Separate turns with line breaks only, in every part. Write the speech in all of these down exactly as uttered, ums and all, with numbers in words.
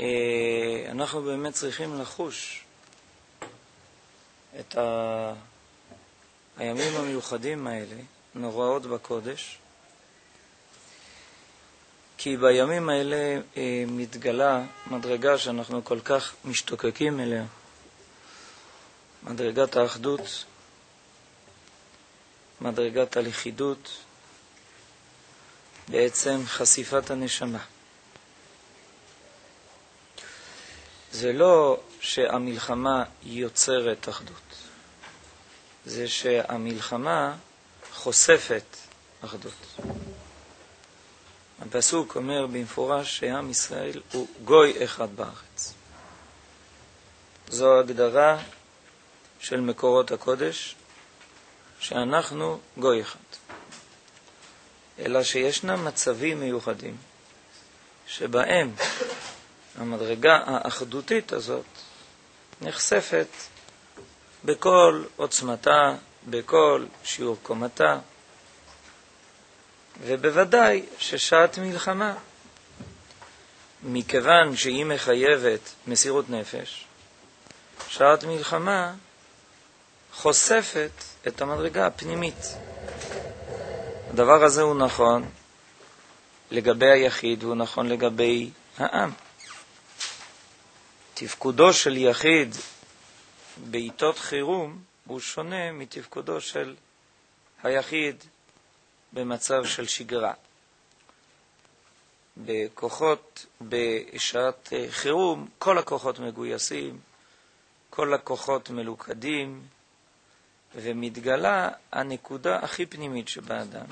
אנחנו באמת צריכים לחוש את ה... הימים המיוחדים האלה, נוראות בקודש, כי בימים האלה מתגלה מדרגה שאנחנו כל כך משתוקקים אליה, מדרגת האחדות, מדרגת הלכידות, בעצם חשיפת הנשמה. זה לא שהמלחמה יוצרת אחדות, זה שהמלחמה חושפת אחדות. הפסוק אומר במפורש שעם ישראל הוא גוי אחד בארץ. זו הגדרה של מקורות הקודש, שאנחנו גוי אחד. אלא שישנם מצבים מיוחדים, שבהם המדרגה האחדותית הזאת נחשפת בכל עוצמתה, בכל שיעור קומתה, ובוודאי ששעת מלחמה, מכיוון שהיא מחייבת מסירות נפש, שעת מלחמה חושפת את המדרגה הפנימית. הדבר הזה הוא נכון לגבי היחיד, והוא נכון לגבי העם. תפקודו של יחיד בעיתות חירום הוא שונה מתפקודו של היחיד במצב של שגרה. בכוחות, בשעת חירום, כל הכוחות מגויסים, כל הכוחות מלוכדים, ומתגלה הנקודה הכי פנימית שבאדם,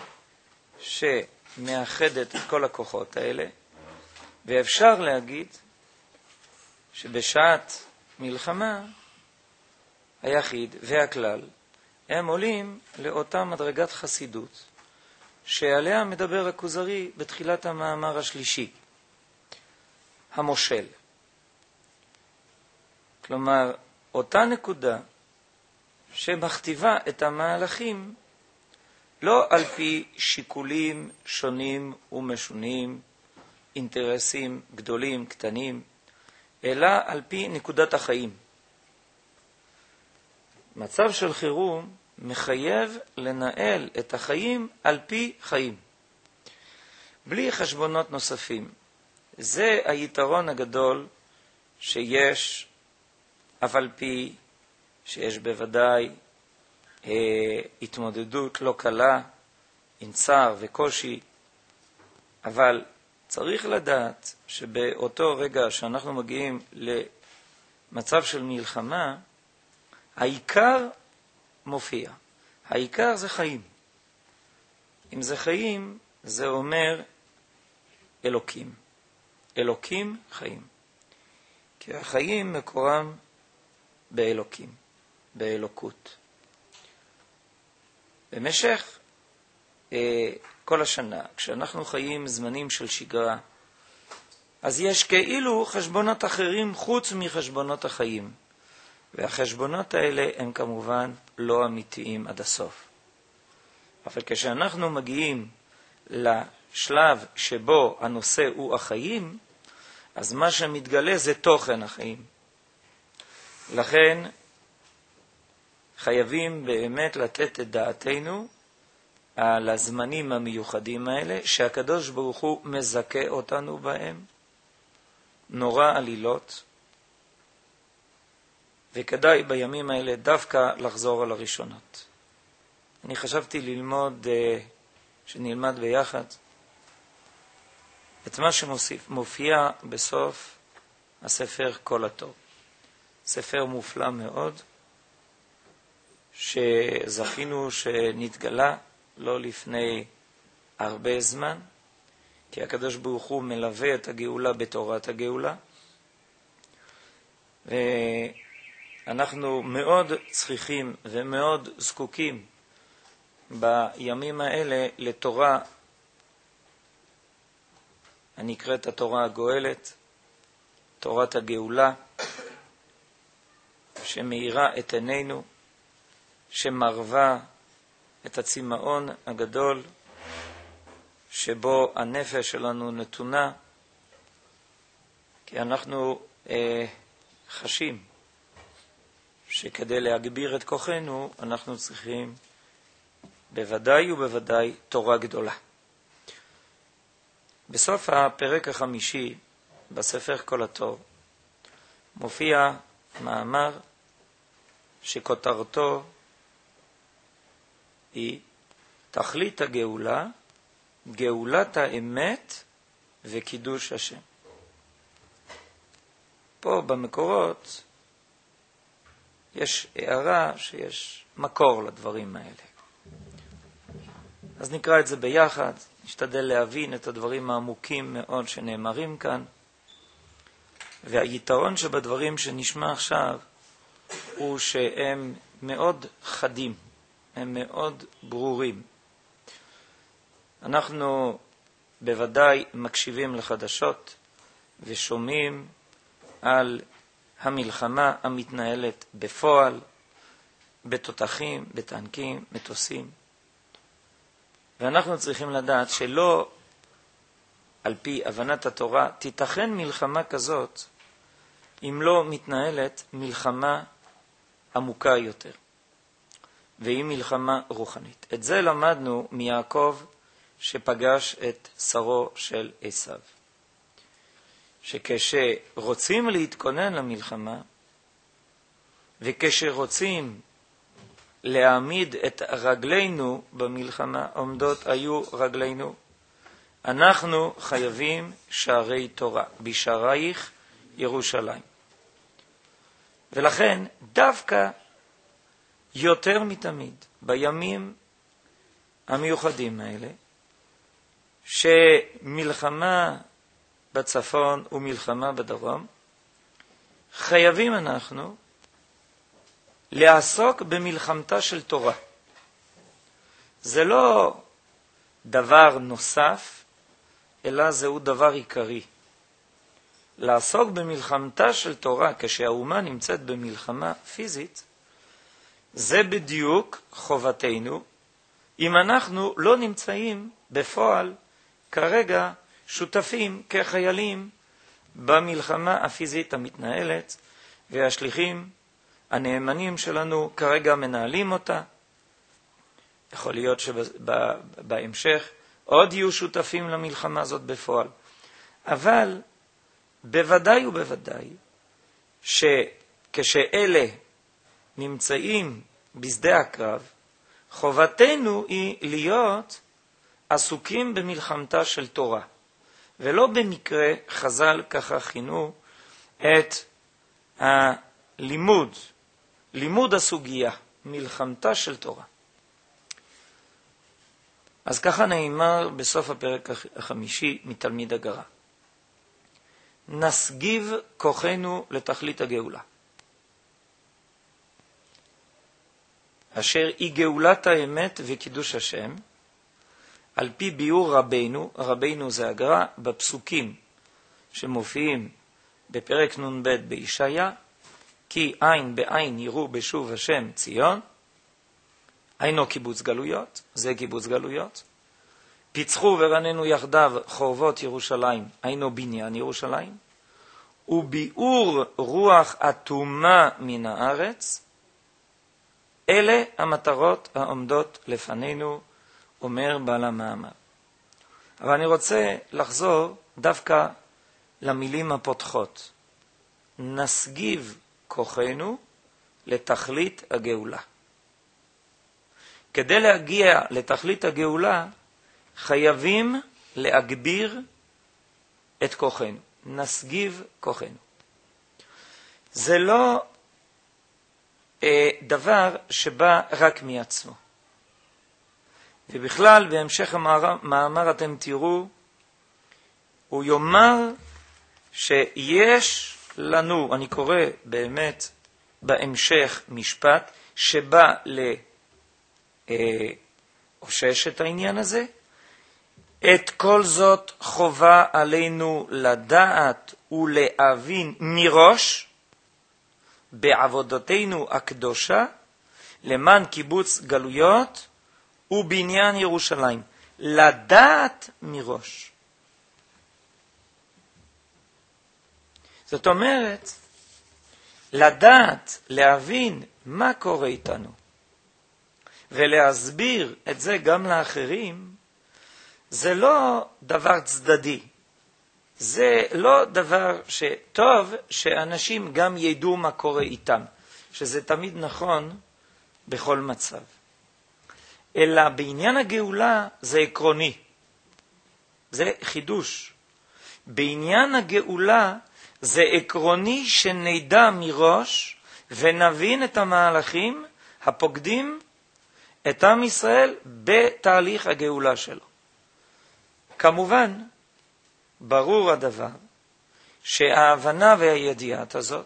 שמאחדת את כל הכוחות האלה, ואפשר להגיד שבשעת מלחמה היחיד והכלל הם עולים לאותה מדרגת חסידות שעליה מדבר הכוזרי בתחילת המאמר השלישי, המושל. כלומר, אותה נקודה שמכתיבה את המהלכים לא על פי שיקולים שונים ומשונים, אינטרסים גדולים, קטנים, אלא על פי נקודת החיים. מצב של חירום מחייב לנהל את החיים על פי חיים, בלי חשבונות נוספים. זה היתרון הגדול שיש, אף על פי שיש בוודאי אה, התמודדות לא קלה עם צער וקושי, אבל צריך לדעת שבאותו רגע שאנחנו מגיעים למצב של מלחמה, העיקר מופיע. העיקר זה חיים. אם זה חיים, זה אומר אלוקים. אלוקים חיים. כי החיים מקורם באלוקים, באלוקות. במשך אה, כל השנה, כשאנחנו חיים זמנים של שגרה, אז יש כאילו חשבונות אחרים חוץ מחשבונות החיים. והחשבונות האלה הם כמובן לא אמיתיים עד הסוף. אבל כשאנחנו מגיעים לשלב שבו הנושא הוא החיים, אז מה שמתגלה זה תוכן החיים. לכן חייבים באמת לתת את דעתנו על הזמנים המיוחדים האלה, שהקדוש ברוך הוא מזכה אותנו בהם, נורא עלילות, וכדאי בימים האלה דווקא לחזור על הראשונות. אני חשבתי ללמוד, שנלמד ביחד, את מה שמופיע בסוף הספר כל הטוב. ספר מופלא מאוד, שזכינו שנתגלה לא לפני הרבה זמן, כי הקדוש ברוך הוא מלווה את הגאולה בתורת הגאולה, ואנחנו מאוד צריכים ומאוד זקוקים בימים האלה לתורה הנקראת התורה הגואלת, תורת הגאולה, שמאירה את עינינו, שמרווה את הצמאון הגדול שבו הנפש שלנו נתונה, כי אנחנו אה, חשים שכדי להגביר את כוחנו אנחנו צריכים בוודאי ובוודאי תורה גדולה. בסוף הפרק החמישי בספר כל הטוב מופיע מאמר שכותרתו היא תכלית הגאולה, גאולת האמת וקידוש השם. פה במקורות יש הערה שיש מקור לדברים האלה. אז נקרא את זה ביחד, נשתדל להבין את הדברים העמוקים מאוד שנאמרים כאן. והיתרון שבדברים שנשמע עכשיו הוא שהם מאוד חדים, הם מאוד ברורים. אנחנו בוודאי מקשיבים לחדשות ושומעים על המלחמה המתנהלת בפועל, בתותחים, בטנקים, מטוסים. ואנחנו צריכים לדעת שלא על פי הבנת התורה תיתכן מלחמה כזאת אם לא מתנהלת מלחמה עמוקה יותר, והיא מלחמה רוחנית. את זה למדנו מיעקב שפגש את שרו של עשיו. שכשרוצים להתכונן למלחמה, וכשרוצים להעמיד את רגלינו במלחמה, עומדות היו רגלינו, אנחנו חייבים שערי תורה, בשערייך ירושלים. ולכן דווקא יותר מתמיד בימים המיוחדים האלה, שמלחמה בצפון ומלחמה בדרום, חייבים אנחנו לעסוק במלחמתה של תורה. זה לא דבר נוסף, אלא זהו דבר עיקרי. לעסוק במלחמתה של תורה כשהאומה נמצאת במלחמה פיזית, זה בדיוק חובתנו, אם אנחנו לא נמצאים בפועל כרגע שותפים כחיילים במלחמה הפיזית המתנהלת, והשליחים הנאמנים שלנו כרגע מנהלים אותה. יכול להיות שבהמשך עוד יהיו שותפים למלחמה הזאת בפועל. אבל בוודאי ובוודאי שכשאלה נמצאים בשדה הקרב, חובתנו היא להיות עסוקים במלחמתה של תורה. ולא במקרה חז"ל ככה כינו את הלימוד, לימוד הסוגיה, מלחמתה של תורה. אז ככה נאמר בסוף הפרק החמישי מתלמיד הגר"א. נסגיב כוחנו לתכלית הגאולה, אשר היא גאולת האמת וקידוש השם, על פי ביאור רבינו, רבינו זה הגר"א, בפסוקים שמופיעים בפרק נ"ב בישעיה, כי עין בעין יראו בשוב השם ציון, היינו קיבוץ גלויות, זה קיבוץ גלויות, פיצחו ורננו יחדיו חורבות ירושלים, היינו בניין ירושלים, וביאור רוח אטומה מן הארץ, אלה המטרות העומדות לפנינו, אומר בעל המאמר. אבל אני רוצה לחזור דווקא למילים הפותחות. נסגיב כוחנו לתכלית הגאולה. כדי להגיע לתכלית הגאולה, חייבים להגביר את כוחנו. נסגיב כוחנו. זה לא אה, דבר שבא רק מעצמו. ובכלל, בהמשך המאמר אתם תראו, הוא יאמר שיש לנו, אני קורא באמת בהמשך משפט, שבא לאושש את העניין הזה, את כל זאת חובה עלינו לדעת ולהבין מראש, בעבודתנו הקדושה, למען קיבוץ גלויות, ובניין ירושלים, לדעת מראש. זאת אומרת, לדעת, להבין מה קורה איתנו, ולהסביר את זה גם לאחרים, זה לא דבר צדדי. זה לא דבר שטוב שאנשים גם ידעו מה קורה איתם, שזה תמיד נכון בכל מצב. אלא בעניין הגאולה זה עקרוני, זה חידוש. בעניין הגאולה זה עקרוני שנדע מראש ונבין את המהלכים הפוקדים את עם ישראל בתהליך הגאולה שלו. כמובן, ברור הדבר שההבנה והידיעת הזאת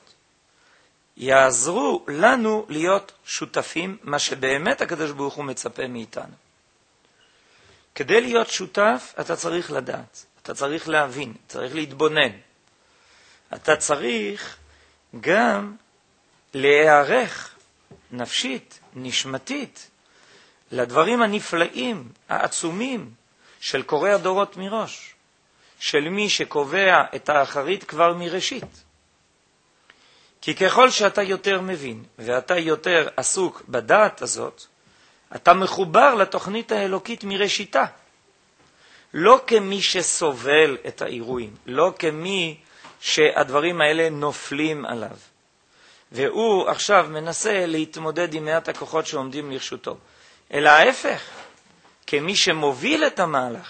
יעזרו לנו להיות שותפים, מה שבאמת הקדוש ברוך הוא מצפה מאיתנו. כדי להיות שותף אתה צריך לדעת, אתה צריך להבין, צריך להתבונן. אתה צריך גם להיערך נפשית, נשמתית, לדברים הנפלאים, העצומים של קורא הדורות מראש, של מי שקובע את האחרית כבר מראשית. כי ככל שאתה יותר מבין ואתה יותר עסוק בדעת הזאת, אתה מחובר לתוכנית האלוקית מראשיתה. לא כמי שסובל את האירועים, לא כמי שהדברים האלה נופלים עליו. והוא עכשיו מנסה להתמודד עם מעט הכוחות שעומדים לרשותו. אלא ההפך, כמי שמוביל את המהלך.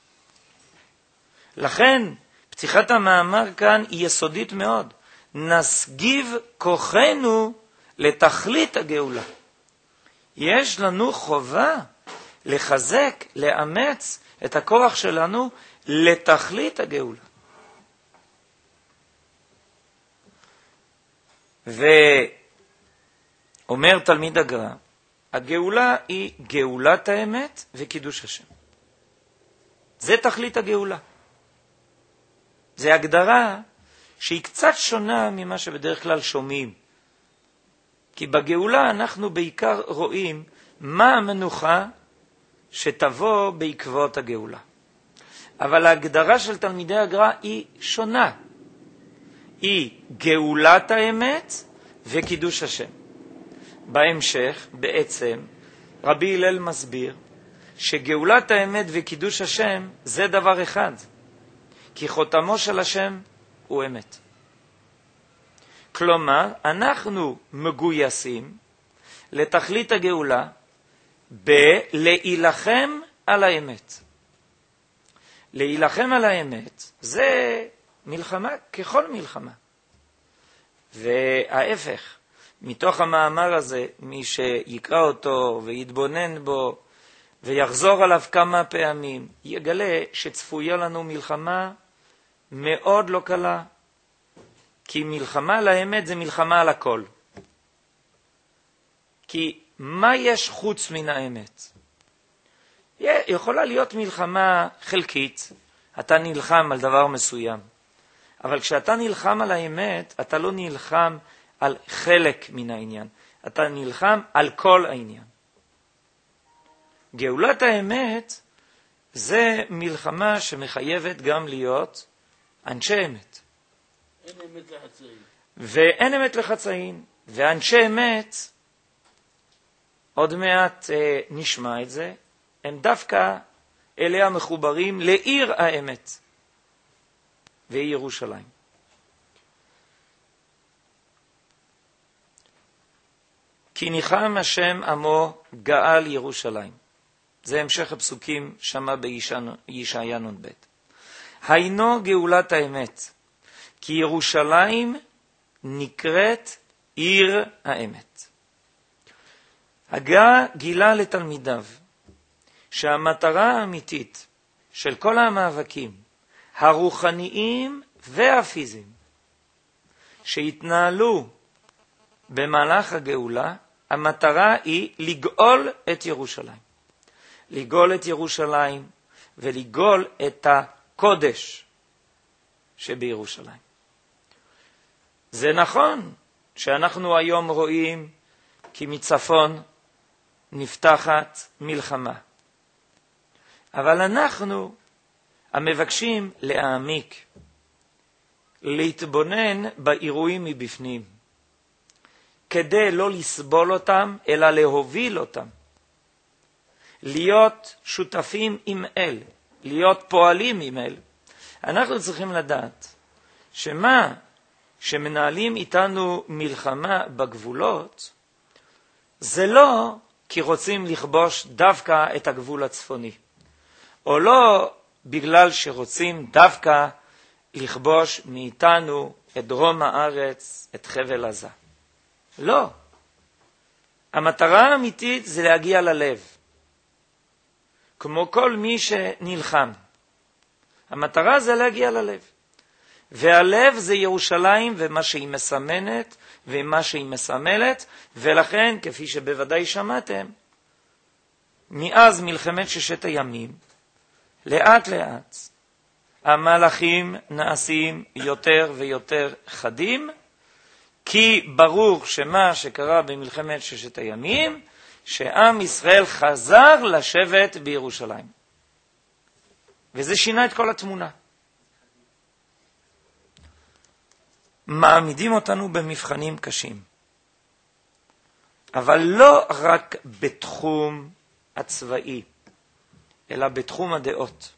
לכן, פתיחת המאמר כאן היא יסודית מאוד. נסגיב כוחנו לתכלית הגאולה. יש לנו חובה לחזק, לאמץ את הכוח שלנו לתכלית הגאולה. ואומר תלמיד הגר"א, הגאולה היא גאולת האמת וקידוש השם. זה תכלית הגאולה. זה הגדרה שהיא קצת שונה ממה שבדרך כלל שומעים. כי בגאולה אנחנו בעיקר רואים מה המנוחה שתבוא בעקבות הגאולה. אבל ההגדרה של תלמידי הגר"א היא שונה. היא גאולת האמת וקידוש השם. בהמשך, בעצם, רבי הלל מסביר שגאולת האמת וקידוש השם זה דבר אחד. כי חותמו של השם הוא אמת. כלומר, אנחנו מגויסים לתכלית הגאולה בלהילחם על האמת. להילחם על האמת זה מלחמה ככל מלחמה. וההפך, מתוך המאמר הזה, מי שיקרא אותו ויתבונן בו ויחזור עליו כמה פעמים, יגלה שצפויה לנו מלחמה מאוד לא קלה. כי מלחמה על האמת זה מלחמה על הכל. כי מה יש חוץ מן האמת? יכולה להיות מלחמה חלקית, אתה נלחם על דבר מסוים. אבל כשאתה נלחם על האמת, אתה לא נלחם על חלק מן העניין. אתה נלחם על כל העניין. גאולת האמת זה מלחמה שמחייבת גם להיות אנשי אמת.
אין אמת לחצאין.
ואין אמת לחצאין. ואנשי אמת, עוד מעט אה, נשמע את זה, הם דווקא אלה המחוברים לעיר האמת. והיא ירושלים. כי ניחם השם עמו גאל ירושלים. זה המשך הפסוקים שמה בישעיה נ"ב. היינו גאולת האמת, כי ירושלים נקראת עיר האמת. הגר"א גילה לתלמידיו שהמטרה האמיתית של כל המאבקים הרוחניים והפיזיים שהתנהלו במהלך הגאולה, המטרה היא לגאול את ירושלים. לגאול את ירושלים ולגאול את הקודש שבירושלים. זה נכון שאנחנו היום רואים כי מצפון נפתחת מלחמה. אבל אנחנו המבקשים להעמיק, להתבונן באירועים מבפנים, כדי לא לסבול אותם, אלא להוביל אותם. להיות שותפים עם אל, להיות פועלים עם אל. אנחנו צריכים לדעת שמה שמנהלים איתנו מלחמה בגבולות, זה לא כי רוצים לכבוש דווקא את הגבול הצפוני, או לא בגלל שרוצים דווקא לכבוש מאיתנו את דרום הארץ, את חבל עזה. לא. המטרה האמיתית זה להגיע ללב. כמו כל מי שנלחם. המטרה זה להגיע ללב. והלב זה ירושלים ומה שהיא מסמנת ומה שהיא מסמלת, ולכן, כפי שבוודאי שמעתם, מאז מלחמת ששת הימים, לאט לאט, המהלכים נעשים יותר ויותר חדים, כי ברור שמה שקרה במלחמת ששת הימים, שעם ישראל חזר לשבת בירושלים. וזה שינה את כל התמונה. מעמידים אותנו במבחנים קשים. אבל לא רק בתחום הצבאי, אלא בתחום הדעות.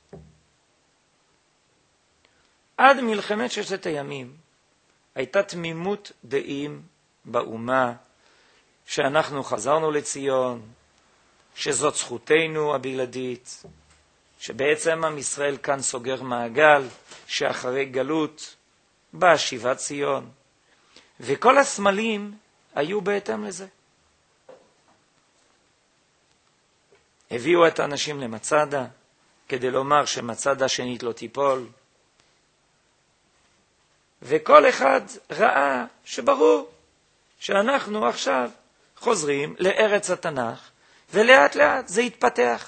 עד מלחמת ששת הימים הייתה תמימות דעים באומה, שאנחנו חזרנו לציון, שזאת זכותנו הבלעדית, שבעצם עם ישראל כאן סוגר מעגל, שאחרי גלות באה שיבת ציון, וכל הסמלים היו בהתאם לזה. הביאו את האנשים למצדה, כדי לומר שמצדה שנית לא תיפול, וכל אחד ראה שברור שאנחנו עכשיו חוזרים לארץ התנ"ך, ולאט לאט זה יתפתח.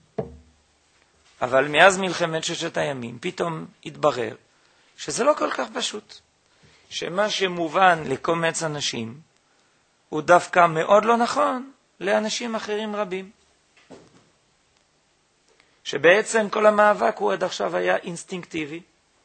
אבל מאז מלחמת ששת הימים פתאום התברר שזה לא כל כך פשוט. שמה שמובן לקומץ אנשים הוא דווקא מאוד לא נכון לאנשים אחרים רבים. שבעצם כל המאבק הוא עד עכשיו היה אינסטינקטיבי.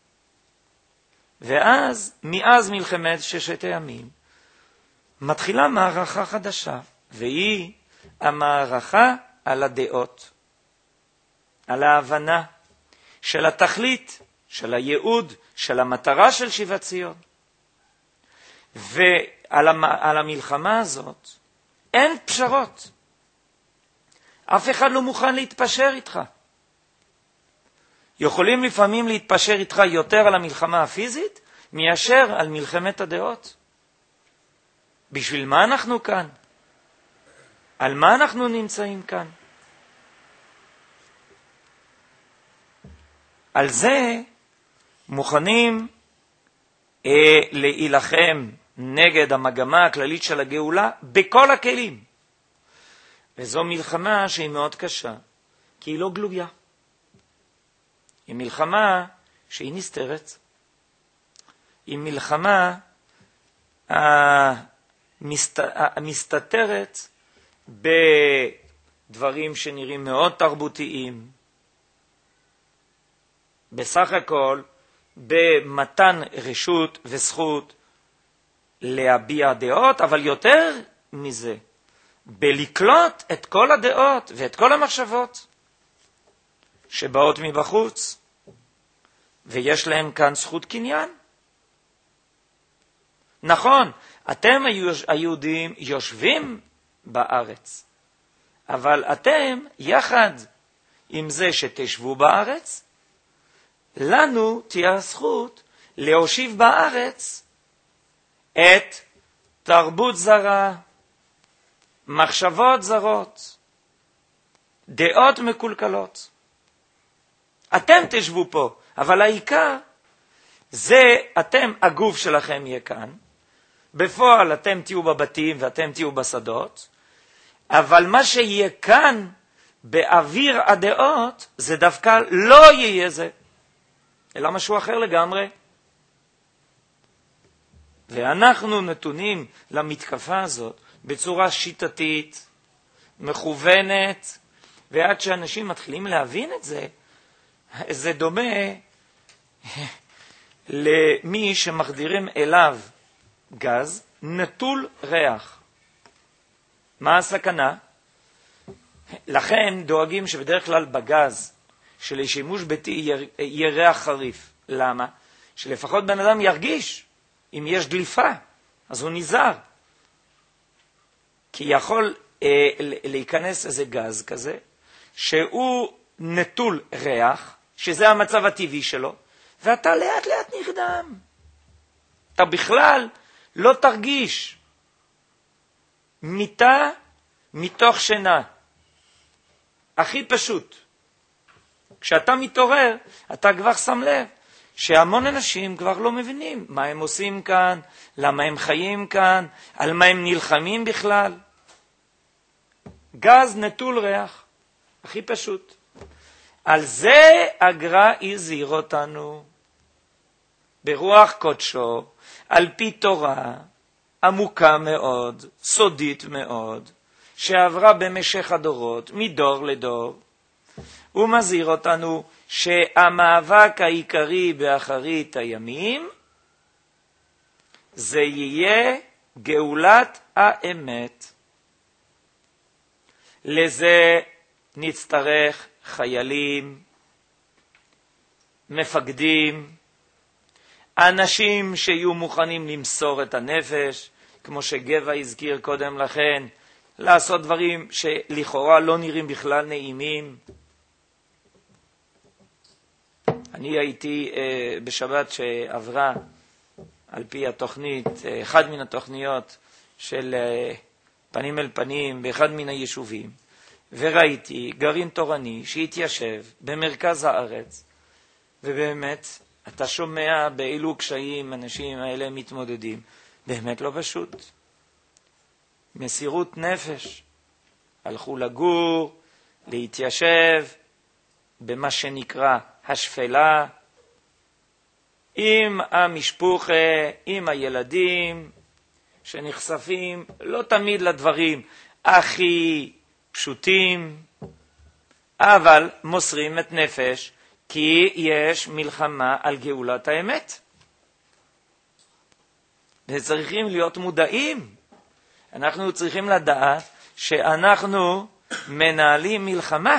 ואז, מאז מלחמת ששת הימים, מתחילה מערכה חדשה, והיא המערכה על הדעות, על ההבנה של התכלית, של הייעוד, של המטרה של שיבת ציון. ועל המ... על המלחמה הזאת אין פשרות. אף אחד לא מוכן להתפשר איתך. יכולים לפעמים להתפשר איתך יותר על המלחמה הפיזית, מאשר על מלחמת הדעות. בשביל מה אנחנו כאן? על מה אנחנו נמצאים כאן? על זה מוכנים אה, להילחם נגד המגמה הכללית של הגאולה בכל הכלים. וזו מלחמה שהיא מאוד קשה, כי היא לא גלויה. היא מלחמה שהיא נסתרת. היא מלחמה המסת... המסתתרת בדברים שנראים מאוד תרבותיים. בסך הכל, במתן רשות וזכות להביע דעות, אבל יותר מזה, בלקלוט את כל הדעות ואת כל המחשבות שבאות מבחוץ, ויש להם כאן זכות קניין. נכון, אתם היהודים יושבים בארץ, אבל אתם יחד עם זה שתשבו בארץ, לנו תהיה הזכות להושיב בארץ את תרבות זרה, מחשבות זרות, דעות מקולקלות. אתם תשבו פה, אבל העיקר זה אתם, הגוף שלכם יהיה כאן. בפועל אתם תהיו בבתים ואתם תהיו בשדות, אבל מה שיהיה כאן באוויר הדעות זה דווקא לא יהיה זה, אלא משהו אחר לגמרי. ואנחנו נתונים למתקפה הזאת בצורה שיטתית, מכוונת, ועד שאנשים מתחילים להבין את זה, זה דומה למי שמחדירים אליו גז נטול ריח. מה הסכנה? לכן דואגים שבדרך כלל בגז שלשימוש ביתי יהיה ריח חריף. למה? שלפחות בן אדם ירגיש אם יש דליפה, אז הוא נזהר. כי יכול אה, להיכנס איזה גז כזה, שהוא נטול ריח, שזה המצב הטבעי שלו, ואתה לאט לאט נרדם. אתה בכלל לא תרגיש מיטה מתוך שינה. הכי פשוט. כשאתה מתעורר, אתה כבר שם לב שהמון אנשים כבר לא מבינים מה הם עושים כאן, למה הם חיים כאן, על מה הם נלחמים בכלל. גז נטול ריח, הכי פשוט. על זה הגר"א הזהיר אותנו ברוח קודשו, על פי תורה עמוקה מאוד, סודית מאוד, שעברה במשך הדורות, מדור לדור. הוא מזהיר אותנו שהמאבק העיקרי באחרית הימים זה יהיה גאולת האמת. לזה נצטרך חיילים, מפקדים, אנשים שיהיו מוכנים למסור את הנפש, כמו שגבע הזכיר קודם לכן, לעשות דברים שלכאורה לא נראים בכלל נעימים. אני הייתי אה, בשבת שעברה על פי התוכנית, אה, אחד מן התוכניות של אה, פנים אל פנים באחד מן היישובים, וראיתי גרעין תורני שהתיישב במרכז הארץ, ובאמת אתה שומע באילו קשיים אנשים האלה מתמודדים. באמת לא פשוט. מסירות נפש. הלכו לגור, להתיישב במה שנקרא השפלה, עם המשפחה, עם הילדים, שנחשפים לא תמיד לדברים הכי פשוטים, אבל מוסרים את נפש, כי יש מלחמה על גאולת האמת. וצריכים להיות מודעים. אנחנו צריכים לדעת שאנחנו מנהלים מלחמה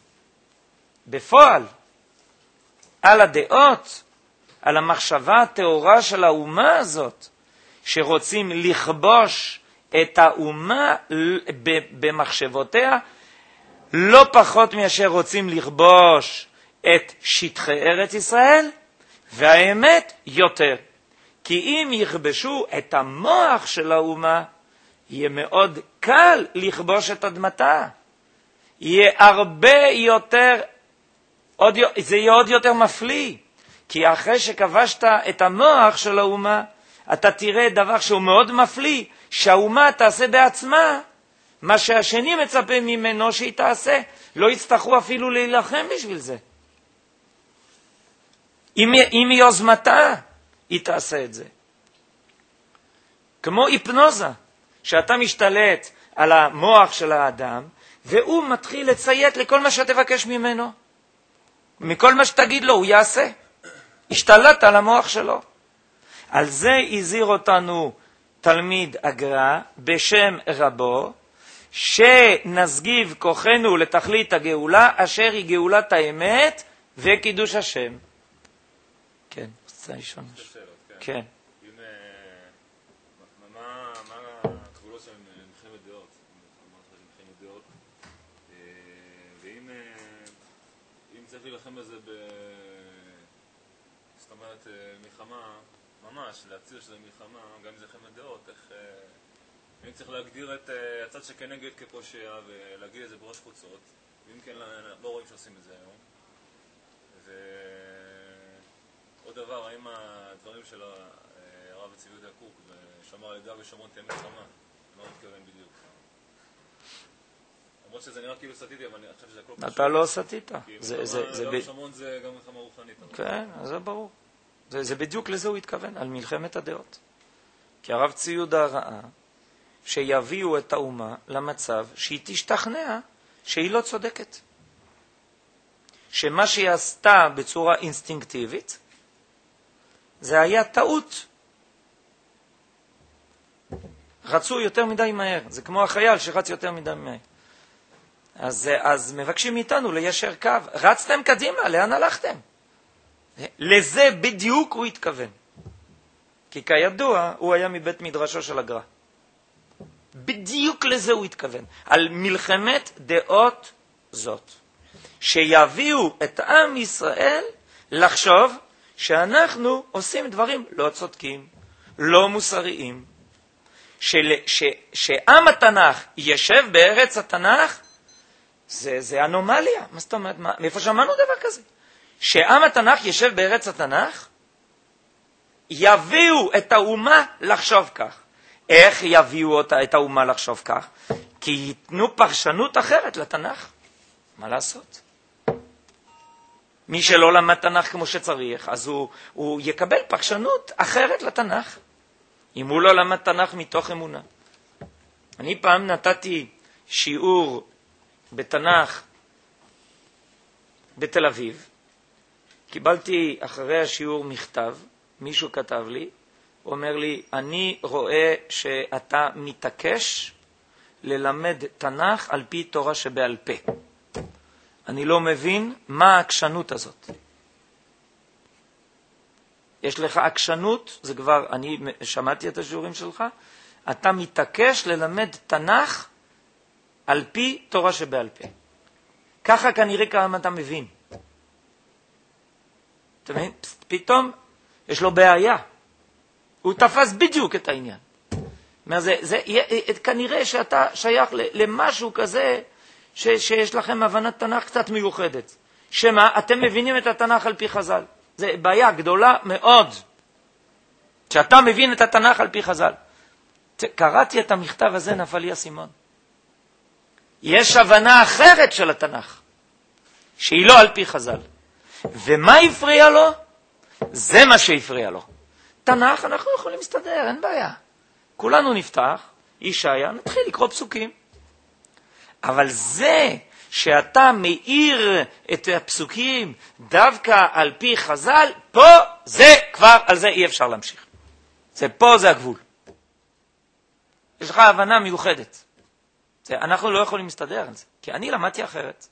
בפועל על הדעות, על המחשבה התאורה של האומה הזאת, שרוצים לכבוש את האומה במחשבותיה, לא פחות מאשר רוצים לכבוש את שטחי ארץ ישראל, והאמת יותר. כי אם יכבשו את המוח של האומה, יהיה מאוד קל לכבוש את אדמתה. יהיה הרבה יותר, עוד, זה יהיה עוד יותר מפליא. כי אחרי שכבשת את המוח של האומה, אתה תראה דבר שהוא מאוד מפליא, שהאומה תעשה בעצמה מה שהשני מצפה ממנו שהיא תעשה. לא יצטרכו אפילו להילחם בשביל זה. אם, אם היא יוזמתה, היא תעשה את זה. כמו היפנוזה, שאתה משתלט על המוח של האדם, והוא מתחיל לציית לכל מה שתבקש ממנו. מכל מה שתגיד לו, הוא יעשה. השתלט על המוח שלו. על זה הזהיר אותנו תלמיד הגר"א בשם רבו, שנסגיב כוחנו לתכלית הגאולה, אשר היא גאולת האמת וקידוש השם. כן, רוצה לשאול משהו. כן.
אם, מה הגבולות של מלחמת דעות? מלחמת דעות. ואם צריך להילחם בזה ב... זאת אומרת, מלחמה, ממש, להציר שזה מלחמה, גם אם זה מלחמת דעות, איך... אם צריך להגדיר את הצד שכנגד כפושע ולהגיד את זה בראש חוצות, ואם כן, לא רואים שעושים את זה היום. ועוד דבר, האם הדברים של הרב צבי יהודה קוק ושמר על יהודה ושומרון תהיה מלחמה? לא מתכוון בדיוק. למרות שזה נראה כאילו סתיתי, אבל אני חושב שזה הכל פשוט.
אתה לא סתית.
כי יהודה ושומרון זה גם מלחמה רוחנית.
כן, זה ברור. זה בדיוק לזה הוא התכוון, על מלחמת הדעות. כי הרב צבי יהודה ראה שיביאו את האומה למצב שהיא תשתכנע שהיא לא צודקת. שמה שהיא עשתה בצורה אינסטינקטיבית, זה היה טעות. רצו יותר מדי מהר. זה כמו החייל שרץ יותר מדי מהר. אז, אז מבקשים מאיתנו ליישר קו. רצתם קדימה, לאן הלכתם? לזה בדיוק הוא התכוון. כי כידוע, הוא היה מבית מדרשו של הגר"א. בדיוק לזה הוא התכוון. על מלחמת דעות זאת. שיביאו את עם ישראל לחשוב שאנחנו עושים דברים לא צודקים, לא מוסריים. של, ש, שעם התנ"ך ישב בארץ התנ"ך, זה, זה אנומליה. מה זאת אומרת? מה, מאיפה שמענו דבר כזה? שעם התנ"ך ישב בארץ התנ"ך, יביאו את האומה לחשוב כך. איך יביאו אותה, את האומה לחשוב כך? כי ייתנו פרשנות אחרת לתנ"ך. מה לעשות? מי שלא למד תנ"ך כמו שצריך, אז הוא, הוא יקבל פרשנות אחרת לתנ"ך. אם הוא לא למד תנ"ך מתוך אמונה. אני פעם נתתי שיעור בתנ"ך בתל אביב. קיבלתי אחרי השיעור מכתב, מישהו כתב לי, הוא אומר לי, אני רואה שאתה מתעקש ללמד תנ"ך על פי תורה שבעל פה. אני לא מבין מה העקשנות הזאת. יש לך עקשנות, זה כבר, אני שמעתי את השיעורים שלך, אתה מתעקש ללמד תנ"ך על פי תורה שבעל פה. ככה כנראה כמה אתה מבין. אתה מבין? פתאום יש לו בעיה. הוא תפס בדיוק את העניין. זה, זה, כנראה שאתה שייך למשהו כזה ש, שיש לכם הבנת תנ"ך קצת מיוחדת. שמה? אתם מבינים את התנ"ך על פי חז"ל. זה בעיה גדולה מאוד. שאתה מבין את התנ"ך על פי חז"ל. קראתי את המכתב הזה, נפל לי הסימון. יש הבנה אחרת של התנ"ך, שהיא לא על פי חז"ל. ומה הפריע לו? זה מה שהפריע לו. תנ"ך אנחנו יכולים להסתדר, אין בעיה. כולנו נפתח, ישעיה, נתחיל לקרוא פסוקים. אבל זה שאתה מאיר את הפסוקים דווקא על פי חז"ל, פה זה כבר, על זה אי אפשר להמשיך. זה פה זה הגבול. יש לך הבנה מיוחדת. זה, אנחנו לא יכולים להסתדר על זה, כי אני למדתי אחרת.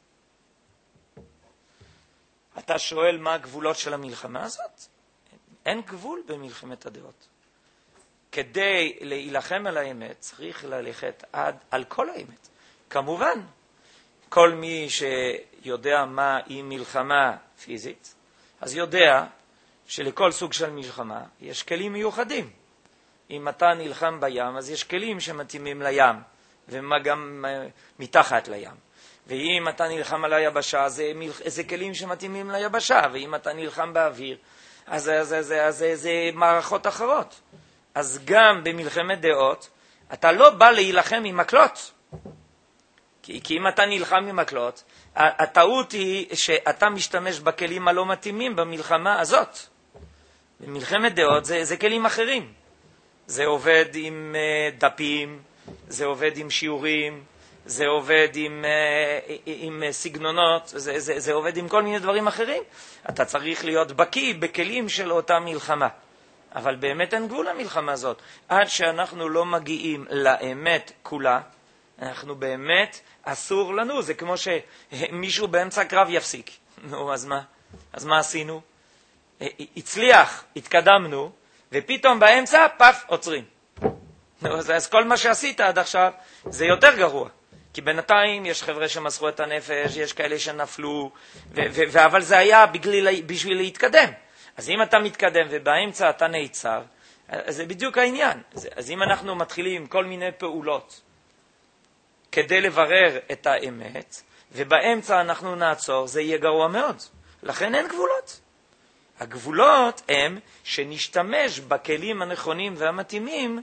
אתה שואל מה הגבולות של המלחמה הזאת? אין גבול במלחמת הדעות. כדי להילחם על האמת, צריך ללכת עד על כל האמת. כמובן, כל מי שיודע מה היא מלחמה פיזית, אז יודע שלכל סוג של מלחמה יש כלים מיוחדים. אם אתה נלחם בים, אז יש כלים שמתאימים לים, ומה גם מתחת לים. ואם אתה נלחם על היבשה, זה, זה כלים שמתאימים ליבשה, ואם אתה נלחם באוויר, אז זה, זה, זה, זה, זה מערכות אחרות. אז גם במלחמת דעות, אתה לא בא להילחם עם מקלות. כי, כי אם אתה נלחם עם מקלות, הטעות היא שאתה משתמש בכלים הלא מתאימים במלחמה הזאת. במלחמת דעות זה, זה כלים אחרים. זה עובד עם דפים, זה עובד עם שיעורים, זה עובד עם, עם סגנונות, זה, זה, זה עובד עם כל מיני דברים אחרים. אתה צריך להיות בקיא בכלים של אותה מלחמה. אבל באמת אין גבול למלחמה הזאת. עד שאנחנו לא מגיעים לאמת כולה, אנחנו באמת אסור לנו. זה כמו שמישהו באמצע קרב יפסיק. נו, אז מה? אז מה עשינו? הצליח, התקדמנו, ופתאום באמצע, פף, עוצרים. נו, אז, אז כל מה שעשית עד עכשיו זה יותר גרוע. כי בינתיים יש חבר'ה שמסרו את הנפש, יש כאלה שנפלו, ו- ו- ו- אבל זה היה בשביל, בשביל להתקדם. אז אם אתה מתקדם ובאמצע אתה נעצר, אז זה בדיוק העניין. אז, אז אם אנחנו מתחילים כל מיני פעולות כדי לברר את האמת, ובאמצע אנחנו נעצור, זה יהיה גרוע מאוד. לכן אין גבולות. הגבולות הם שנשתמש בכלים הנכונים והמתאימים,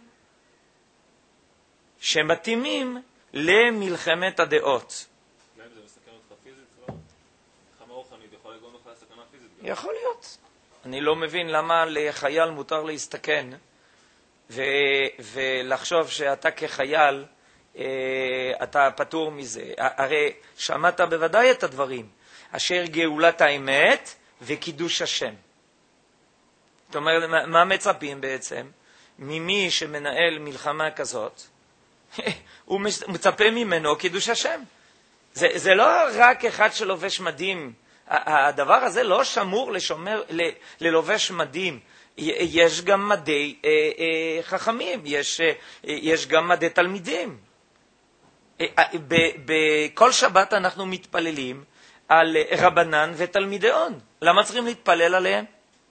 שמתאימים למלחמת הדעות.
מה אם זה מסכן אותך פיזית? לא? מלחמה רוחנית יכול לגרום לך לסכנה פיזית?
יכול להיות. אני לא מבין למה לחייל מותר להסתכן, ו- ולחשוב שאתה כחייל, אה, אתה פטור מזה. הרי שמעת בוודאי את הדברים, אשר גאולת האמת וקידוש השם. זאת אומרת, מה, מה מצפים בעצם? ממי שמנהל מלחמה כזאת, הוא מצפה ממנו קידוש השם. זה, זה לא רק אחד שלובש מדים. הדבר הזה לא שמור לשומר, ל, ללובש מדים. יש גם מדי אה, אה, חכמים, יש, אה, יש גם מדי תלמידים. בכל שבת אנחנו מתפללים על רבנן ותלמידיון. למה צריכים להתפלל עליהם?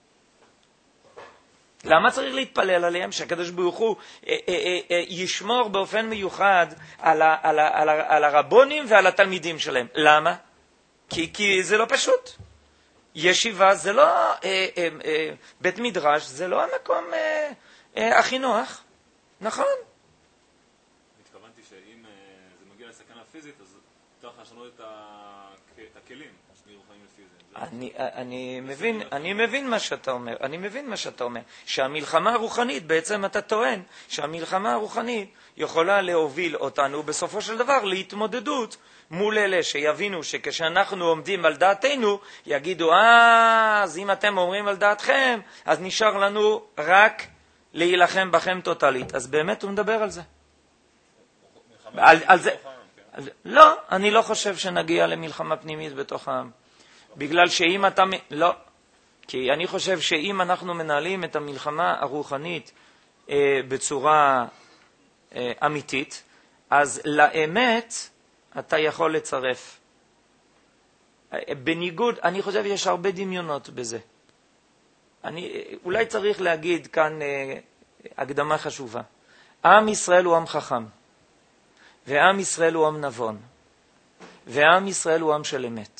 למה צריך להתפלל עליהם? שהקדוש ברוך הוא ישמור באופן מיוחד על, ה, על, ה, על, ה, על הרבונים ועל התלמידים שלהם. למה? כי, כי זה לא פשוט. ישיבה זה לא, אה, אה, אה, בית מדרש זה לא המקום אה, אה, הכי נוח. נכון.
התכוונתי שאם אה, זה מגיע לסכנה פיזית, אז צריך לשנות את, ה... את הכלים, שנראו חיים לפי זה.
אני, אני, מבין, אני מבין מה שאתה אומר, אני מבין מה שאתה אומר, שהמלחמה הרוחנית, בעצם אתה טוען שהמלחמה הרוחנית יכולה להוביל אותנו בסופו של דבר להתמודדות מול אלה שיבינו שכשאנחנו עומדים על דעתנו, יגידו, אה, אז אם אתם אומרים על דעתכם, אז נשאר לנו רק להילחם בכם טוטלית. אז באמת הוא מדבר על זה. על, על זה. על, לא, אני לא חושב שנגיע למלחמה פנימית בתוך העם. בגלל שאם אתה... לא. כי אני חושב שאם אנחנו מנהלים את המלחמה הרוחנית אה, בצורה אה, אמיתית, אז לאמת אתה יכול לצרף. בניגוד, אני חושב יש הרבה דמיונות בזה. אני, אולי צריך להגיד כאן אה, הקדמה חשובה. עם ישראל הוא עם חכם, ועם ישראל הוא עם נבון, ועם ישראל הוא עם של אמת.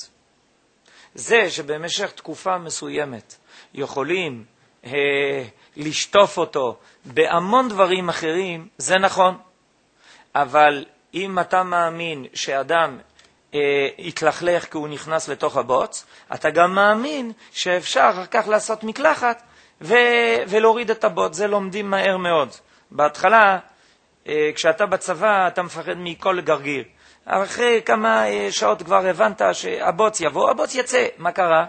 זה שבמשך תקופה מסוימת יכולים אה, לשטוף אותו בהמון דברים אחרים, זה נכון. אבל אם אתה מאמין שאדם אה, יתלכלך כי הוא נכנס לתוך הבוץ, אתה גם מאמין שאפשר אחר כך לעשות מקלחת ו- ולהוריד את הבוץ. זה לומדים מהר מאוד. בהתחלה, אה, כשאתה בצבא, אתה מפחד מכל גרגיר. אחרי כמה שעות כבר הבנת שהבוץ יבוא, הבוץ יצא. מה קרה?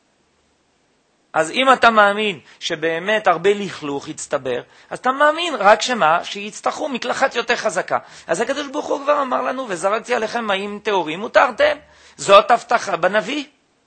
אז אם אתה מאמין שבאמת הרבה לכלוך יצטבר, אז אתה מאמין רק שמה? שיצטרכו מקלחת יותר חזקה. אז הקדוש ברוך הוא כבר אמר לנו, וזרקתי עליכם מים טהורים, מותרתם. זאת הבטחה בנביא.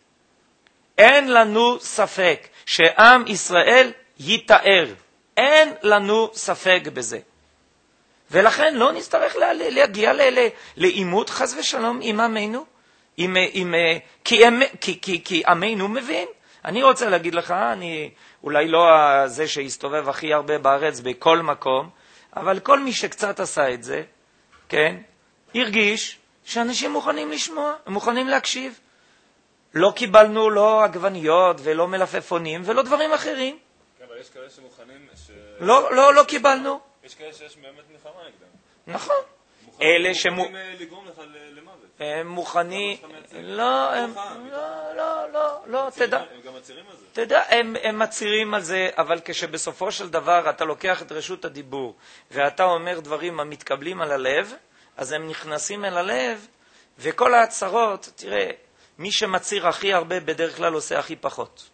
אין לנו ספק שעם ישראל יתאר. אין לנו ספק בזה. ולכן לא נצטרך להגיע לעימות חס ושלום עם עמנו, עם, עם, כי, כי, כי, כי עמנו מבין. אני רוצה להגיד לך, אני אולי לא זה שהסתובב הכי הרבה בארץ בכל מקום, אבל כל מי שקצת עשה את זה, כן, הרגיש שאנשים מוכנים לשמוע, מוכנים להקשיב. לא קיבלנו לא עגבניות ולא מלפפונים ולא דברים אחרים.
כן, אבל יש כאלה שמוכנים ש...
לא, לא, לא קיבלנו.
יש כאלה שיש באמת מלחמה נגדם.
נכון. אלה שמו...
מוכנים לגרום לך למוות.
הם מוכנים... לא, הם... לא, לא, לא, לא, תדע.
הם גם מצירים על זה.
תדע, הם, הם מצירים על זה, אבל כשבסופו של דבר אתה לוקח את רשות הדיבור, ואתה אומר דברים המתקבלים על הלב, אז הם נכנסים אל הלב, וכל ההצהרות, תראה, מי שמציר הכי הרבה בדרך כלל עושה הכי פחות.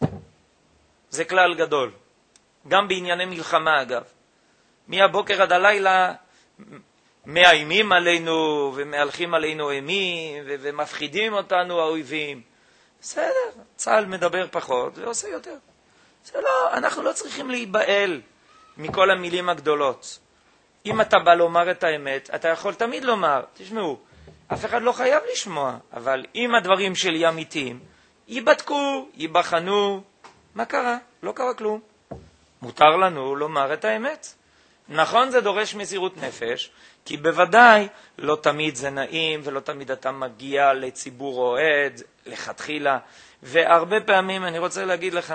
זה כלל גדול. גם בענייני מלחמה אגב. מהבוקר עד הלילה מאיימים עלינו ומהלכים עלינו אימים ו- ומפחידים אותנו האויבים. בסדר, צה"ל מדבר פחות ועושה יותר. זה לא, אנחנו לא צריכים להיבהל מכל המילים הגדולות. אם אתה בא לומר את האמת, אתה יכול תמיד לומר, תשמעו, אף אחד לא חייב לשמוע, אבל אם הדברים שלי אמיתיים, ייבדקו, ייבחנו. מה קרה? לא קרה כלום. מותר לנו לומר את האמת. נכון, זה דורש מסירות נפש, כי בוודאי לא תמיד זה נעים ולא תמיד אתה מגיע לציבור אוהד, לכתחילה. והרבה פעמים אני רוצה להגיד לך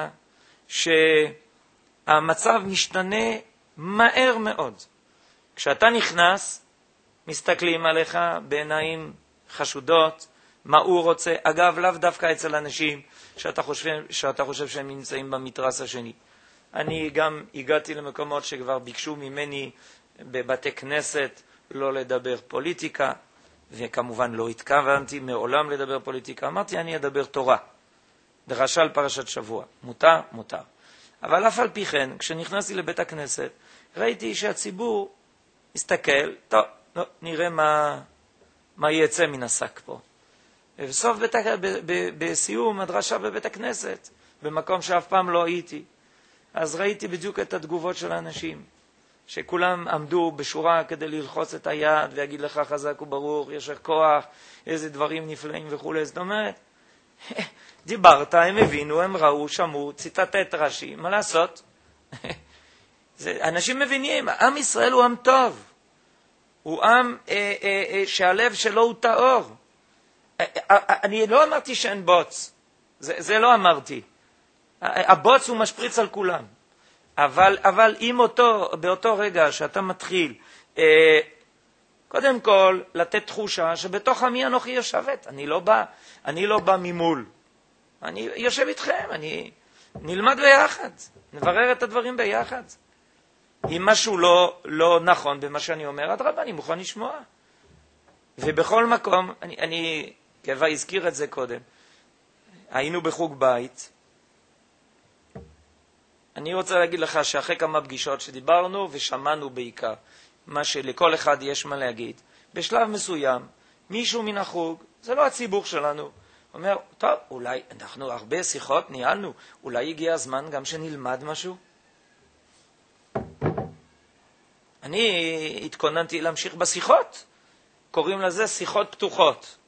שהמצב משתנה מהר מאוד. כשאתה נכנס, מסתכלים עליך בעיניים חשודות, מה הוא רוצה. אגב, לאו דווקא אצל אנשים שאתה חושב, שאתה חושב שהם נמצאים במתרס השני. אני גם הגעתי למקומות שכבר ביקשו ממני בבתי כנסת לא לדבר פוליטיקה, וכמובן לא התכוונתי מעולם לדבר פוליטיקה. אמרתי, אני אדבר תורה. דרשה על פרשת שבוע. מותר? מותר. אבל אף על פי כן, כשנכנסתי לבית הכנסת, ראיתי שהציבור הסתכל, טוב, לא, נראה מה, מה יצא מן השק פה. ובסוף בית, ב, ב, בסיום הדרשה בבית הכנסת, במקום שאף פעם לא הייתי, אז ראיתי בדיוק את התגובות של האנשים, שכולם עמדו בשורה כדי ללחוץ את היד ויגיד לך חזק וברוך, יש לך כוח, איזה דברים נפלאים וכו'. זאת אומרת, דיברת, הם הבינו, הם ראו, שמעו, ציטטת רש"י, מה לעשות? זה, אנשים מבינים, עם ישראל הוא עם טוב, הוא עם אה, אה, אה, שהלב שלו הוא טהור. אה, אה, אני לא אמרתי שאין בוץ, זה, זה לא אמרתי. הבוץ הוא משפריץ על כולם. אבל, אבל אם אותו, באותו רגע שאתה מתחיל, אה, קודם כל, לתת תחושה שבתוך עמי אנוכי יושבת. אני לא בא, אני לא בא ממול. אני יושב איתכם, אני נלמד ביחד, נברר את הדברים ביחד. אם משהו לא, לא נכון במה שאני אומר, אדרבה, אני מוכן לשמוע. ובכל מקום, אני, אני כבר הזכיר את זה קודם, היינו בחוג בית, אני רוצה להגיד לך שאחרי כמה פגישות שדיברנו ושמענו בעיקר, מה שלכל אחד יש מה להגיד, בשלב מסוים, מישהו מן החוג, זה לא הציבור שלנו, אומר, טוב, אולי אנחנו הרבה שיחות ניהלנו, אולי הגיע הזמן גם שנלמד משהו? אני התכוננתי להמשיך בשיחות, קוראים לזה שיחות פתוחות.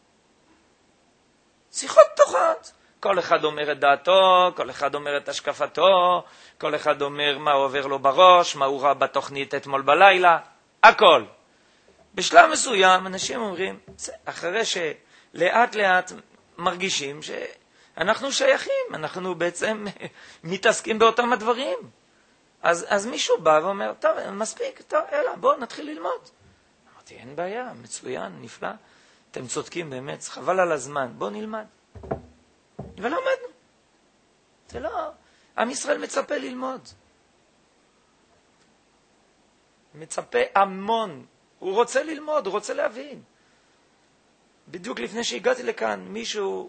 שיחות פתוחות. כל אחד אומר את דעתו, כל אחד אומר את השקפתו, כל אחד אומר מה עובר לו בראש, מה הוא ראה בתוכנית אתמול בלילה, הכל. בשלב מסוים אנשים אומרים, אחרי שלאט לאט מרגישים שאנחנו שייכים, אנחנו בעצם מתעסקים באותם הדברים. אז, אז מישהו בא ואומר, טוב, מספיק, טוב, אלא, בואו נתחיל ללמוד. אמרתי, אין בעיה, מצוין, נפלא. אתם צודקים באמת, חבל על הזמן, בואו נלמד. ולמדנו. זה לא, עם ישראל מצפה ללמוד. מצפה המון. הוא רוצה ללמוד, הוא רוצה להבין. בדיוק לפני שהגעתי לכאן, מישהו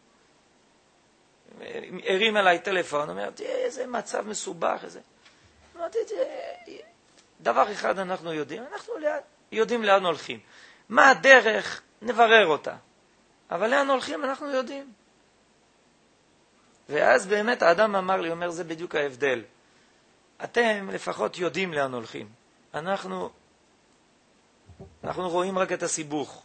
הרים אליי טלפון, אומר, איזה מצב מסובך, איזה... אמרתי, דבר אחד אנחנו יודעים, אנחנו יודעים לאן הולכים. מה הדרך? נברר אותה. אבל לאן הולכים אנחנו יודעים. ואז באמת האדם אמר לי, אומר, זה בדיוק ההבדל. אתם לפחות יודעים לאן הולכים. אנחנו, אנחנו רואים רק את הסיבוך.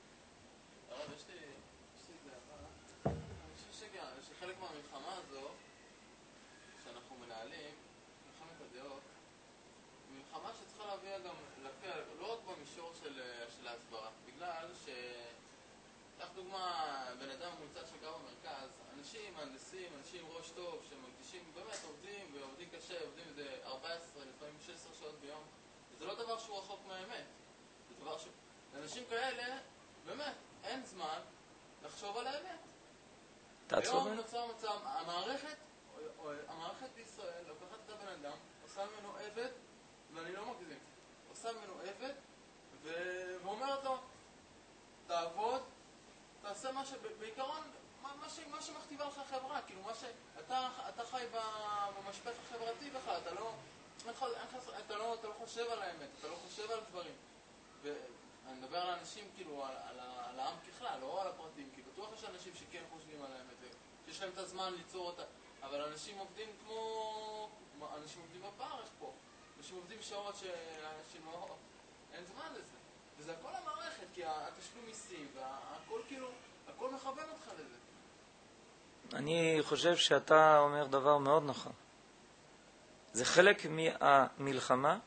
אנשים כאלה, באמת, אין זמן לחשוב על האמת.
היום
נוצר מצב, המערכת, המערכת בישראל לוקחת את הבן אדם, עושה ממנו עבד, ואני לא מגזים, עושה ממנו עבד, ואומרת לו, תעבוד, תעשה מה שבעיקרון, מה, ש, מה שמכתיבה לך החברה, כאילו מה שאתה אתה חי במשפט החברתי בכלל, אתה לא, אתה לא, אתה לא חושב על האמת, אתה לא חושב על דברים. אני מדבר על אנשים, כאילו, על, על, על העם ככלל, לא על הפרטים, כי בטוח יש אנשים שכן חושבים על האמת, שיש להם את הזמן ליצור אותה, אבל אנשים עובדים כמו, אנשים עובדים בפרש פה, אנשים עובדים שעות שאנשים לא, אין זמן לזה, וזה הכל המערכת, כי התשלום מיסים, והכל כאילו, הכל מכוון אותך לזה.
אני חושב שאתה אומר דבר מאוד נכון. זה חלק מהמלחמה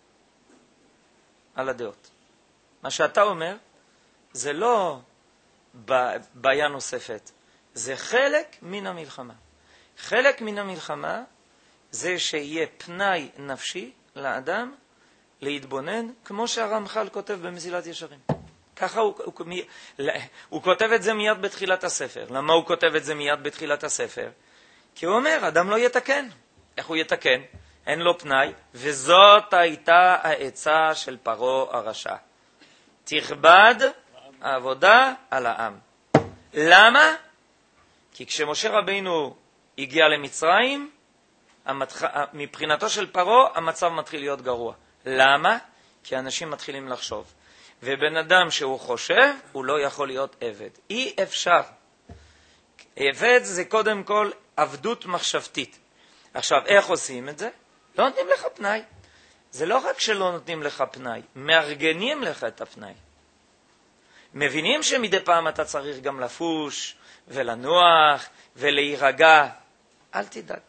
על הדעות. מה שאתה אומר, זה לא בעיה נוספת, זה חלק מן המלחמה. חלק מן המלחמה זה שיהיה פנאי נפשי לאדם להתבונן, כמו שהרמח"ל כותב במסילת ישרים. ככה הוא, הוא, הוא כותב את זה מיד בתחילת הספר. למה הוא כותב את זה מיד בתחילת הספר? כי הוא אומר, אדם לא יתקן. איך הוא יתקן? אין לו פנאי, וזאת הייתה העצה של פרעה הרשע. תכבד העבודה על העם. למה? כי כשמשה רבינו הגיע למצרים, המתח... מבחינתו של פרעה המצב מתחיל להיות גרוע. למה? כי אנשים מתחילים לחשוב. ובן אדם שהוא חושב, הוא לא יכול להיות עבד. אי אפשר. עבד זה קודם כל עבדות מחשבתית. עכשיו, איך עושים את זה? לא נותנים לך פנאי. זה לא רק שלא נותנים לך פנאי, מארגנים לך את הפנאי. מבינים שמדי פעם אתה צריך גם לפוש ולנוח ולהירגע. אל תדאג.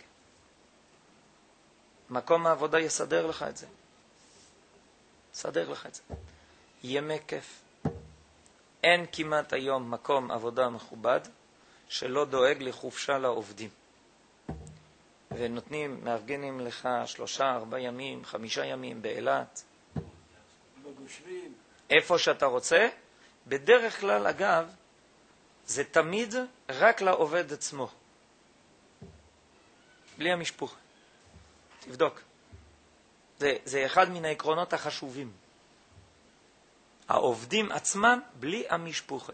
מקום העבודה יסדר לך את זה. יסדר לך את זה. ימי כיף. אין כמעט היום מקום עבודה מכובד שלא דואג לחופשה לעובדים. ונותנים, מארגנים לך שלושה, ארבע ימים, חמישה ימים באילת.
בגושבים.
איפה שאתה רוצה. בדרך כלל, אגב, זה תמיד רק לעובד עצמו. בלי המשפחה. תבדוק. זה, זה אחד מן העקרונות החשובים. העובדים עצמם בלי המשפחה.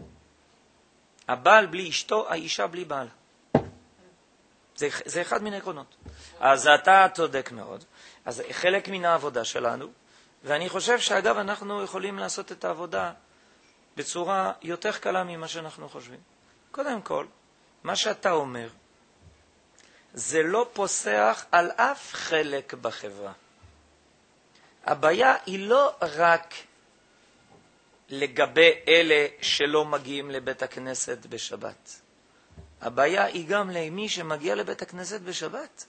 הבעל בלי אשתו, האישה בלי בעל. זה, זה אחד מן העקרונות. אז אתה צודק מאוד. אז חלק מן העבודה שלנו, ואני חושב שאגב אנחנו יכולים לעשות את העבודה בצורה יותר קלה ממה שאנחנו חושבים. קודם כל, מה שאתה אומר, זה לא פוסח על אף חלק בחברה. הבעיה היא לא רק לגבי אלה שלא מגיעים לבית הכנסת בשבת. הבעיה היא גם למי שמגיע לבית הכנסת בשבת.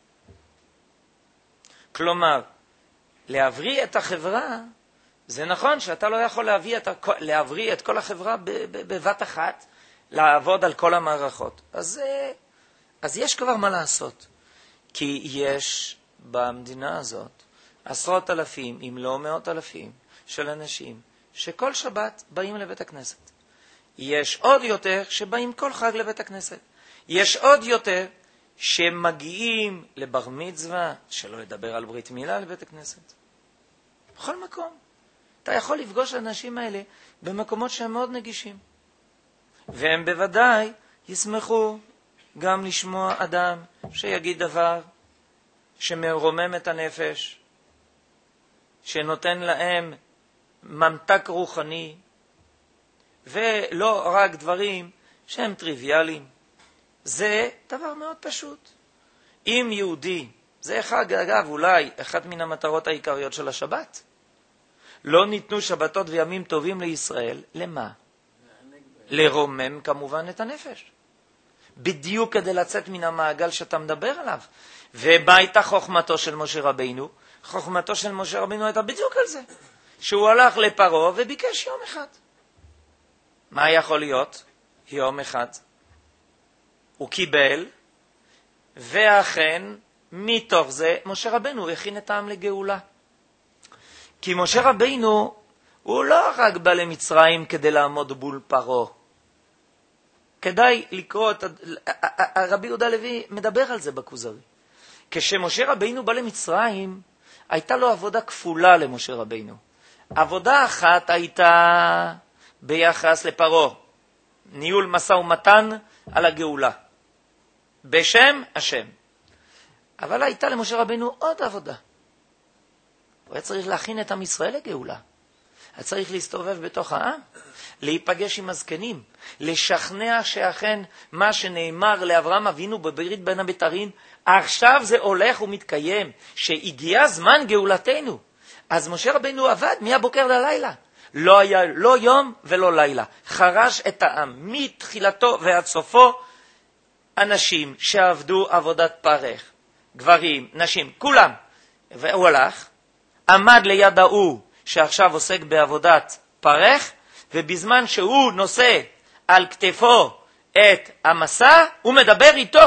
כלומר, להבריא את החברה, זה נכון שאתה לא יכול להבריא את, להבריא את כל החברה בבת אחת, לעבוד על כל המערכות. אז, אז יש כבר מה לעשות. כי יש במדינה הזאת עשרות אלפים, אם לא מאות אלפים, של אנשים שכל שבת באים לבית הכנסת. יש עוד יותר שבאים כל חג לבית הכנסת. יש עוד יותר שמגיעים לבר מצווה, שלא לדבר על ברית מילה לבית הכנסת. בכל מקום. אתה יכול לפגוש אנשים האלה במקומות שהם מאוד נגישים. והם בוודאי ישמחו גם לשמוע אדם שיגיד דבר שמרומם את הנפש, שנותן להם ממתק רוחני, ולא רק דברים שהם טריוויאליים. זה דבר מאוד פשוט. אם יהודי, זה אחד, אגב, אולי אחת מן המטרות העיקריות של השבת. לא ניתנו שבתות וימים טובים לישראל, למה? לרומם כמובן את הנפש. בדיוק כדי לצאת מן המעגל שאתה מדבר עליו. ומה הייתה חוכמתו של משה רבינו? חוכמתו של משה רבינו הייתה בדיוק על זה. שהוא הלך לפרעה וביקש יום אחד. מה יכול להיות? יום אחד. הוא קיבל, ואכן מתוך זה משה רבינו הכין את העם לגאולה. כי משה רבינו הוא לא רק בא למצרים כדי לעמוד בול פרעה. כדאי לקרוא את... הרבי יהודה לוי מדבר על זה בכוזרי. כשמשה רבינו בא למצרים, הייתה לו עבודה כפולה למשה רבינו. עבודה אחת הייתה ביחס לפרעה. ניהול משא ומתן על הגאולה. בשם השם. אבל הייתה למשה רבינו עוד עבודה. הוא היה צריך להכין את עם ישראל לגאולה. היה צריך להסתובב בתוך העם, להיפגש עם הזקנים, לשכנע שאכן מה שנאמר לאברהם אבינו בברית בין הבתרים, עכשיו זה הולך ומתקיים, שהגיע זמן גאולתנו. אז משה רבינו עבד מהבוקר ללילה. לא היה לא יום ולא לילה. חרש את העם מתחילתו ועד סופו, אנשים שעבדו עבודת פרך, גברים, נשים, כולם. והוא הלך, עמד ליד ההוא שעכשיו עוסק בעבודת פרך, ובזמן שהוא נושא על כתפו את המסע, הוא מדבר איתו.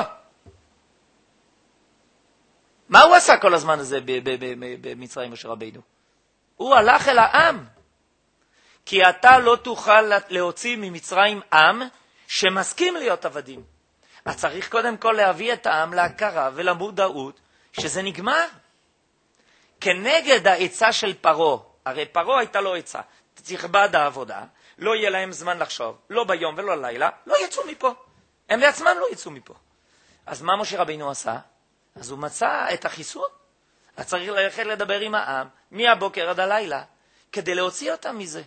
מה הוא עשה כל הזמן הזה במצרים משה רבינו? הוא הלך אל העם. כי אתה לא תוכל להוציא ממצרים עם שמסכים להיות עבדים. אז צריך קודם כל להביא את העם להכרה ולמודעות שזה נגמר. כנגד העצה של פרעה, הרי פרעה הייתה לו עצה, תכבד העבודה, לא יהיה להם זמן לחשוב, לא ביום ולא לילה, לא יצאו מפה. הם בעצמם לא יצאו מפה. אז מה משה רבינו עשה? אז הוא מצא את החיסון. אז צריך ללכת לדבר עם העם, מהבוקר עד הלילה, כדי להוציא אותם מזה.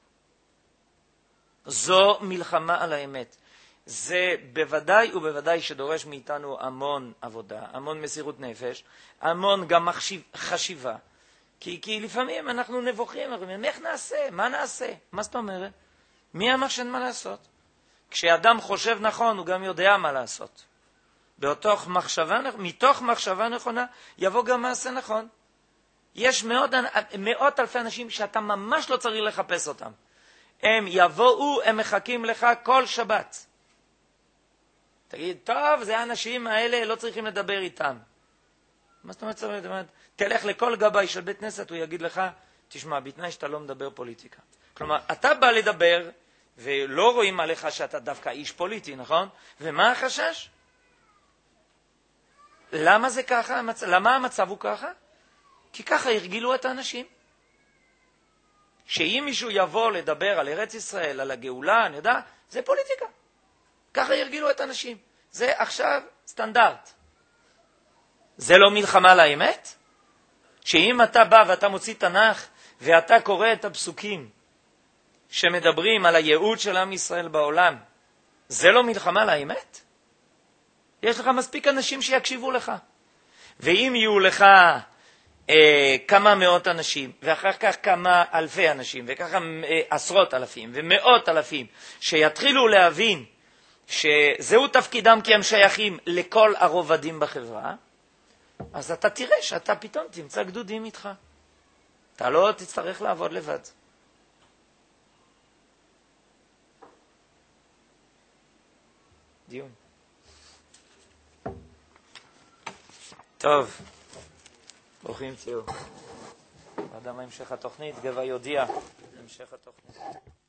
זו מלחמה על האמת. זה בוודאי ובוודאי שדורש מאיתנו המון עבודה, המון מסירות נפש, המון גם מחשיב, חשיבה. כי, כי לפעמים אנחנו נבוכים, אנחנו אומרים, איך נעשה? מה נעשה? מה זאת אומרת? מי אמר שאין מה לעשות? כשאדם חושב נכון, הוא גם יודע מה לעשות. בתוך מחשבה, מתוך מחשבה נכונה, יבוא גם מעשה נכון. יש מאות, מאות אלפי אנשים שאתה ממש לא צריך לחפש אותם. הם יבואו, הם מחכים לך כל שבת. תגיד, טוב, זה האנשים האלה, לא צריכים לדבר איתם. מה זאת אומרת? זאת אומרת, תלך לכל גבאי של בית כנסת, הוא יגיד לך, תשמע, בתנאי שאתה לא מדבר פוליטיקה. כלומר, אתה בא לדבר, ולא רואים עליך שאתה דווקא איש פוליטי, נכון? ומה החשש? למה זה ככה? המצ... למה המצב הוא ככה? כי ככה הרגילו את האנשים. שאם מישהו יבוא לדבר על ארץ ישראל, על הגאולה, אני יודע, זה פוליטיקה. ככה הרגילו את האנשים. זה עכשיו סטנדרט. זה לא מלחמה לאמת? שאם אתה בא ואתה מוציא תנ"ך, ואתה קורא את הפסוקים שמדברים על הייעוד של עם ישראל בעולם, זה לא מלחמה לאמת? יש לך מספיק אנשים שיקשיבו לך. ואם יהיו לך אה, כמה מאות אנשים, ואחר כך כמה אלפי אנשים, וככה אה, עשרות אלפים ומאות אלפים, שיתחילו להבין שזהו תפקידם כי הם שייכים לכל הרובדים בחברה, אז אתה תראה שאתה פתאום תמצא גדודים איתך. אתה לא תצטרך לעבוד לבד. דיון. טוב, ברוכים תהיו. אדם המשך התוכנית, גבע יודיע, המשך התוכנית.